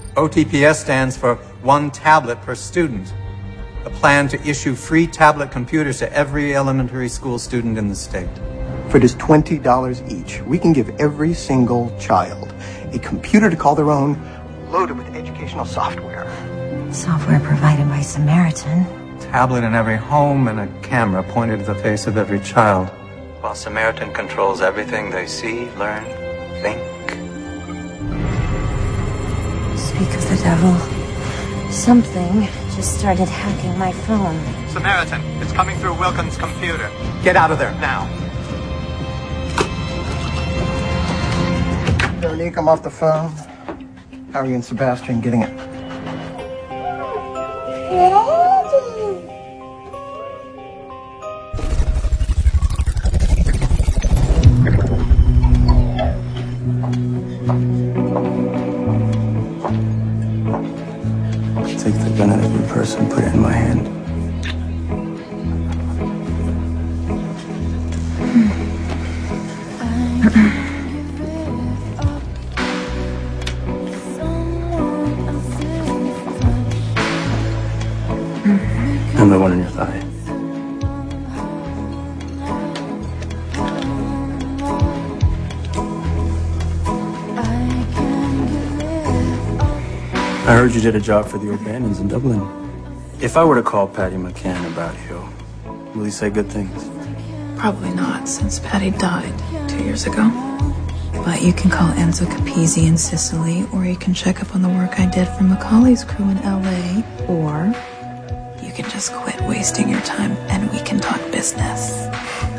OTPS stands for One Tablet Per Student, a plan to issue free tablet computers to every elementary school student in the state. For just $20 each, we can give every single child a computer to call their own, loaded with educational software. Software provided by Samaritan. Tablet in every home and a camera pointed to the face of every child, while Samaritan controls everything they see, learn, think. Speak of the devil. Something just started hacking my phone. Samaritan, it's coming through Wilkins' computer. Get out of there now. Veronique, I'm off the phone. How are you and Sebastian getting it? Take the gun out of your purse and put it in my hand. I'm the one in your thigh. I heard you did a job for the O'Bannons in Dublin. If I were to call Patty McCann about you, will he say good things? Probably not, since Patty died 2 years ago. But you can call Enzo Capizzi in Sicily, or you can check up on the work I did for Macaulay's crew in LA, or you can just quit wasting your time and we can talk business.